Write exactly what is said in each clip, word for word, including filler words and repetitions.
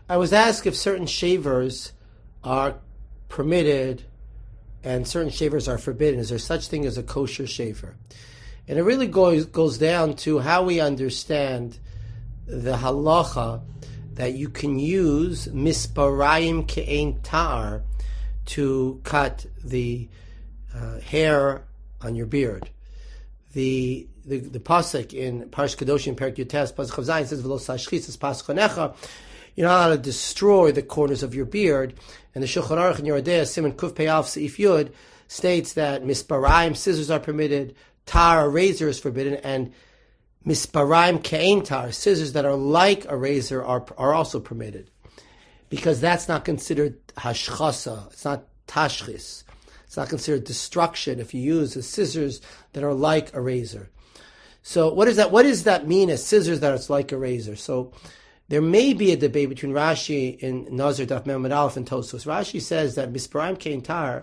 I was asked if certain shavers are permitted and certain shavers are forbidden. Is there such thing as a kosher shaver? And it really goes goes down to how we understand the halacha that you can use misparayim ke'ein tar to cut the uh, hair on your beard. The the, the pasuk in Parsh Kedoshim Perek Yutes pasuk Chav Zayin says v'lo sashchis pasuk chanecha. You're not allowed to destroy the corners of your beard. And the Shulchan Aruch in Yoreh De'ah Siman Kuf Pei Aleph Seif Yud states that misparayim scissors are permitted, tar, a razor is forbidden, and misparayim ke'ein tar, scissors that are like a razor, are are also permitted, because that's not considered hashchasa. It's not tashchis. It's not considered destruction if you use the scissors that are like a razor. So what does that? What does that mean? As scissors that are like a razor? So there may be a debate between Rashi in Nazir Daf Mem Aleph and Tosfos. Rashi says that misparayim ke'ein tar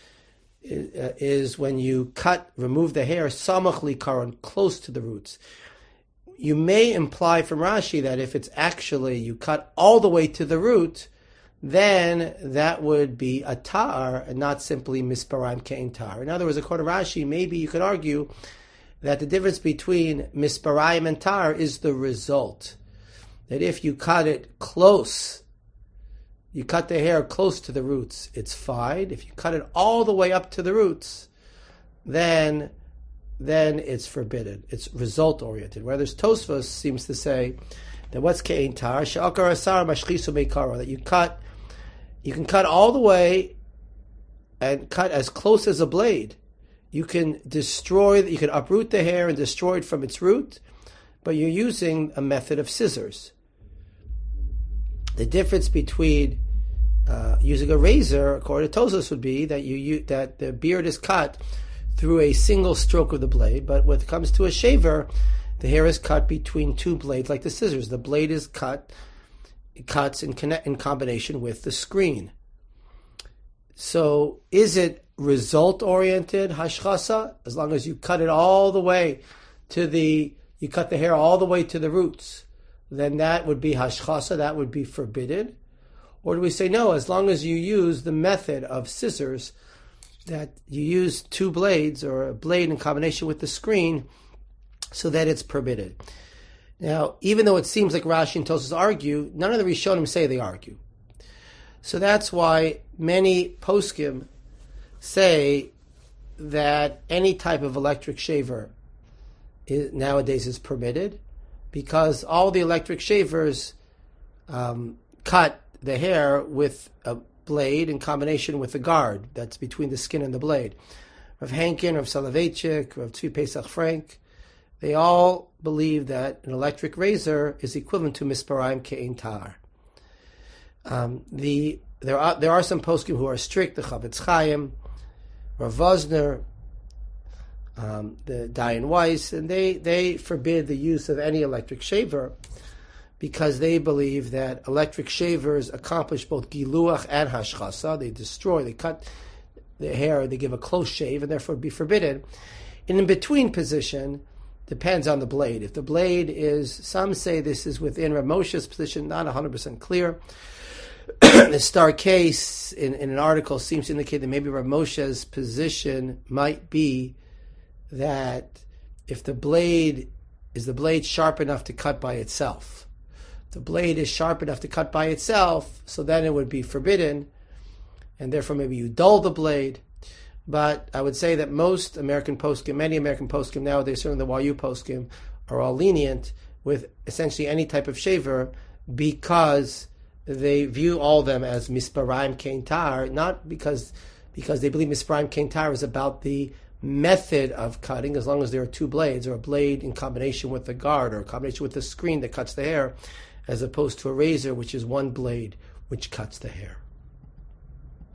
is when you cut, remove the hair, samach likaron, close to the roots. You may imply from Rashi that if it's actually you cut all the way to the root, then that would be a tar and not simply misparayim ke'ein tar. In other words, according to Rashi, maybe you could argue that the difference between misparayim and tar is the result. That if you cut it close, you cut the hair close to the roots, it's fine. If you cut it all the way up to the roots, then then it's forbidden. It's result-oriented. Whereas Tosfos seems to say that what's ke'ein tar? She'akar asar mashchisu meikaro. That you cut, you can cut all the way and cut as close as a blade. You can destroy, you can uproot the hair and destroy it from its root, but you're using a method of scissors. The difference between uh, using a razor, according to Tosfos, would be that you, you that the beard is cut through a single stroke of the blade, but when it comes to a shaver, the hair is cut between two blades, like the scissors. The blade is cut, it cuts in connect, in combination with the screen. So, is it result-oriented hashchasa? As long as you cut it all the way to the, you cut the hair all the way to the roots, then that would be hashchasa, that would be forbidden. Or do we say no, as long as you use the method of scissors, that you use two blades or a blade in combination with the screen, so that it's permitted. Now, even though it seems like Rashi and Tosfos argue, none of the Rishonim say they argue. So that's why many poskim say that any type of electric shaver is, nowadays is permitted, because all the electric shavers um, cut the hair with a blade in combination with the guard that's between the skin and the blade. Rav Henkin, Rav Soloveitchik, Rav Tzvi Pesach Frank, they all believe that an electric razor is equivalent to misparayim ke'ein tar. Um, the there are there are some poskim who are strict. The Chavetz Chaim, Rav Vosner, um, the Dayan Weiss, and they they forbid the use of any electric shaver, because they believe that electric shavers accomplish both giluach and hashchasa. They destroy, they cut the hair, they give a close shave, and therefore be forbidden. An in-between position depends on the blade. If the blade is, some say this is within Rav Moshe's position, not one hundred percent clear. The Star Case in, in an article seems to indicate that maybe Rav Moshe's position might be that if the blade, is the blade sharp enough to cut by itself? The blade is sharp enough to cut by itself, so then it would be forbidden, and therefore maybe you dull the blade. But I would say that most American poskim, many American poskim nowadays, certainly the Y U poskim, are all lenient with essentially any type of shaver, because they view all of them as misparayim ke'ein tar, not because because they believe misparayim ke'ein tar is about the method of cutting, as long as there are two blades, or a blade in combination with the guard, or a combination with the screen that cuts the hair, as opposed to a razor, which is one blade which cuts the hair.